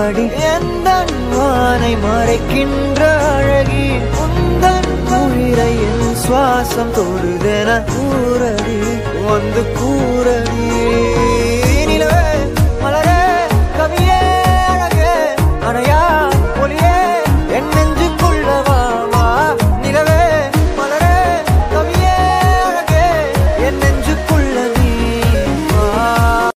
கூறடி எந்தன் வானை மறைக்கின்ற அழகி உந்தன் உயிரை என் சுவாசம் தொடுதென கூறடி வந்து கூறடி